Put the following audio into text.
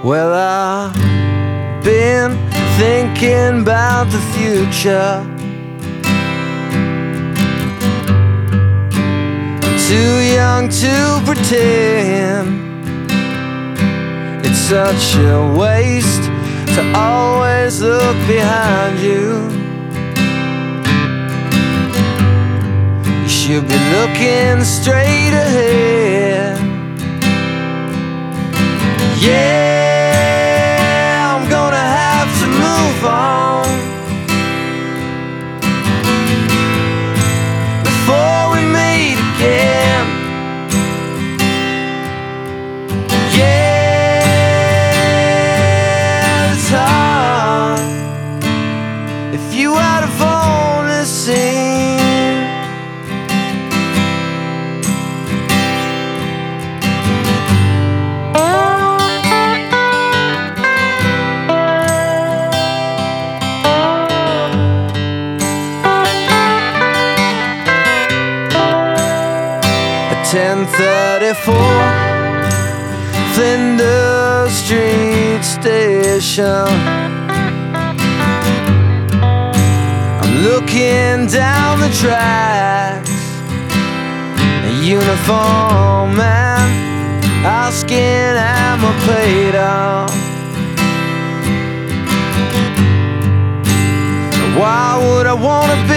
Well, I've been thinking about the future. I'm too young to pretend. It's such a waste to always look behind you. You should be looking straight ahead. Yeah, I'm gonna have to move on before we meet again. Yeah, it's hard if you had have only seen at 10:34 Flinders Street Station. I'm looking down the tracks, a uniform man asking am I paid off. Why would I wanna be